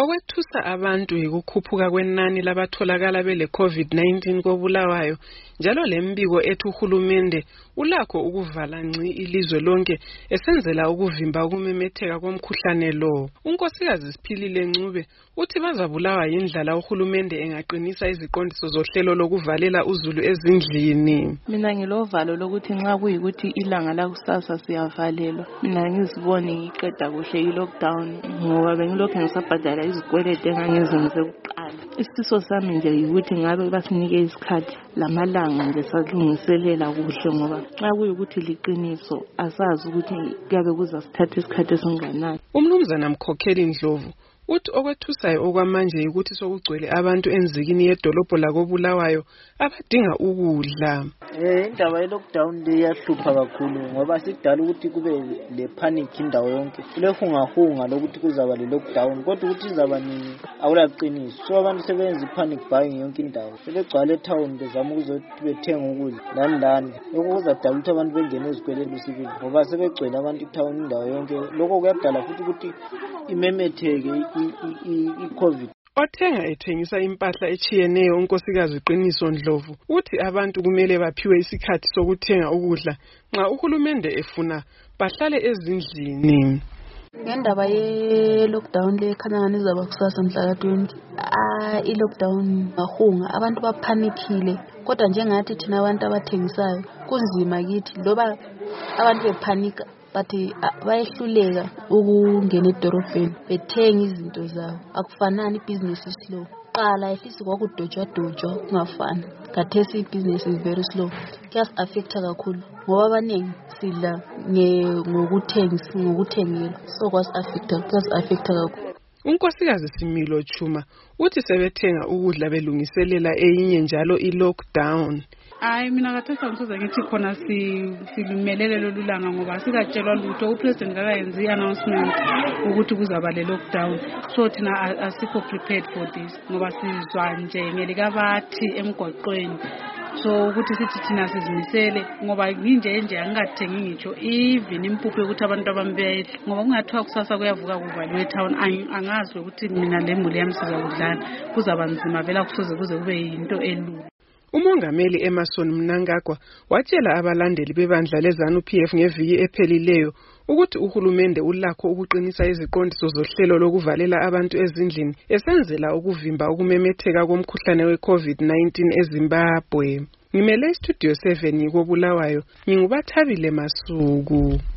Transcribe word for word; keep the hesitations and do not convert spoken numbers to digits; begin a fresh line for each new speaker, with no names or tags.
Okwethusa abantu yikukhuphuka kwenani labatholakala bele COVID nineteen koBulawayo, njalo lembiko ethi uhulumende ulakho ukuvala ngci ilizwe lonke esenzela ukuvimba ukumemetheka komkhuhlane lo. Unkosikazi Siphilile Ncube uthi bazabulawa yindlala uhulumende engaqinisa iziqondiso zohlelo lokuvalela uzulu ezindlini.
Mina ngilovalo lokuthi nxa kuyikuthi ilanga lakusasa siyavalelwa, mina ngizibone ngiqeda kuhle i-lockdown ngoba bengilokhu ngisabhadala izikwelede engangizenze kuqala. Isifiso sami nje yikuthi ngabe basinike isikhathi lamalanga nje salungiselela kuhle ngoba nxa kuyikuthi liqiniso asazi ukuthi kuyabe kuzasithatha isikhathi esinganani.
Umnumzana Mkhokheli Ndlovu uthi okwethusayo okwamanje ukuthi sokugcwele abantu enzikini yedolobho lakoBulawayo abadinga ukudla.
Eh indaba ye lockdown leyahlupha kakhulu ngoba sidala ukuthi kube le panic indawo yonke. Kulehungahunga lokuthi kuzaba le lockdown kodwa ukuthi izaba nini awulaqiniso. So abantu sebenza ipanic buying yonke indawo. Sebegcwala etown bezama ukuzothi bethenga ukudla lani lani. Lokho kuzadala ukuthi abantu bengene ezikweleni sibili ngoba sebegcwele abantu etown indawo yonke. Lokho kuyadala futhi ukuthi imemetheke i-COVID.
Othenga ethengisa impahla echiyeneyo unkosikazi Qiniso Ndlovu uthi abantu kumele baphiwe isikhathi sokuthenga ukudla nxa uhulumende efuna bahlale ezindlini.
Ngendaba ye lockdown le khanya ngani izaba kusasa mhla ka twenty. Ah i lockdown bahunga abantu baphanikile kodwa njengathi thina abantu abathengisayo kunzima kithi loba abantu bephanika bathi bayehluleka ukungena edorobheni bethenga izinto zabo. Akufanani ibusiness is slow. Qala efisi kwakudojwa dojwa kungafani. Khathesi ibusiness is very slow. Kuyas affecta kakhulu ngoba abaningi sidla ngokuthengisa ngokuthengela. So kwas affecta kuyas affecta kakhulu.
Unkosikazi Similo Chuma uthi sebethenga ukudla belungiselela eyinye njalo i-lockdown.
Hayi mina ngathesa ngisoze ngithi khona si silumelele lolulanga ngoba sikatshelwa lutho upresident akayenzi announcement ukuthi kuzaba le lockdown. So thina asikho prepared for this ngoba sizwa nje ngelika bathi emgwaqweni. So ukuthi sithi thina sizimisele ngoba nginje nje angathengi ngitsho even impuphu ukuthi abantu abambeyedla ngoba kungathiwa kusasa kuyavuka kuvaliwe town angazi ukuthi mina lemuli yami sizakudlana kuzaba nzima vela kusoze kuze kube yinto elula.
Umongameli Emerson Mnangagwa watshela abalandeli bebandla leZANU-P F ngeviki ephelileyo ukuthi uhulumende ulakho ukuqinisa iziqondiso zohlelo lokuvalela abantu ezindlini esenzela ukuvimba ukumemetheka komkhuhlane we-COVID nineteen eZimbabwe. Ngimele istudio seven koBulawayo, ngingubathabile Masuku.